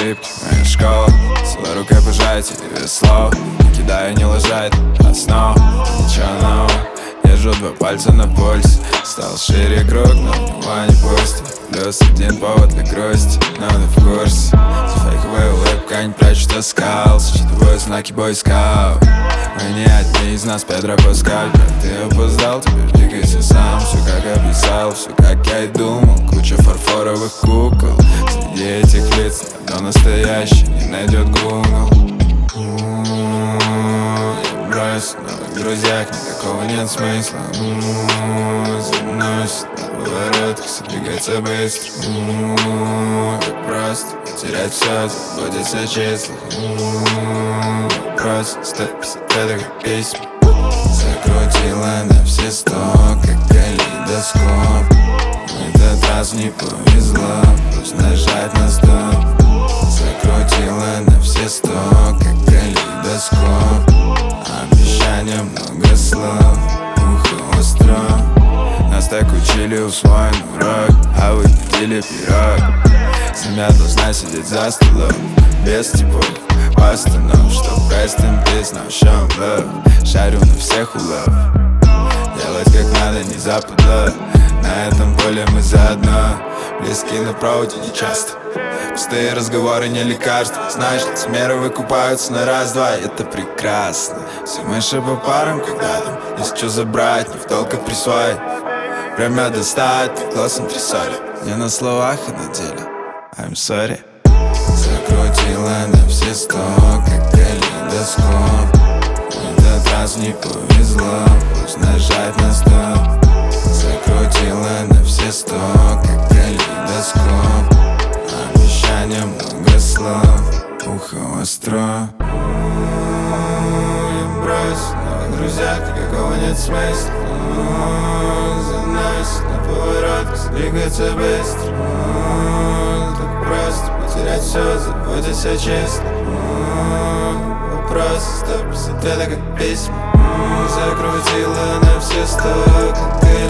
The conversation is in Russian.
ошибки, моя школа. Целой рукой пожатие и без слов. Не кидаю, не лажает основ. Ничего нового, держу два пальца на пульсе. Стал шире круг, но него не пустит. Плюс один повод для грусти, но ты в курсе. За фейковая улыбка не прячет оскал. Считываю знаки бойскаут. Мы не одни из нас, Педро Паскаль. Как ты опоздал, теперь двигайся сам. Все как описал, все как я и думал. Куча фарфоровых кукол. Среди этих лиц никто настоящий не найдет Google. Я брось, в новых друзьях никакого нет смысла. Заносит на поворотах, все двигается быстро. Как просто потерять все, заботиться о числах. Просто 150 как письма. Закрутила на все 100, как калейдоскоп. В этот раз не повезло, пусть нажать на стоп. Закрутила на все 100, как калейдоскоп. Обещания много слов, ухо остро. Нас так учили, усвоен урок, а вы пили пирог. Семья должна сидеть за столом, без типов постанов, чтоб простым ты знал, в чем love. Шарю на всех улов, делать как надо, не западло. На этом поле мы заодно, близки на проводе не часто. Пустые разговоры не лекарства, знаешь, лицемеры выкупаются на раз-два, и это прекрасно. Все мыши по парам, когда там есть что забрать, не в долг присвоить. Время достать, ты глазом трясали, не на словах, а на деле. I'm sorry. Закрутила на все 100, как калейдоскоп. В этот раз не повезло, пусть нажать на стоп. Закрутила на все 100, как калейдоскоп. Обещания много слов, ухо остро. Я брось, в новых друзьях никакого нет смысла. Заносит на поворотах, двигаться быстро. Так просто потерять все, заботясь о честном. Вопрос 150 ответа как письма. Закрутила на все 100, как ты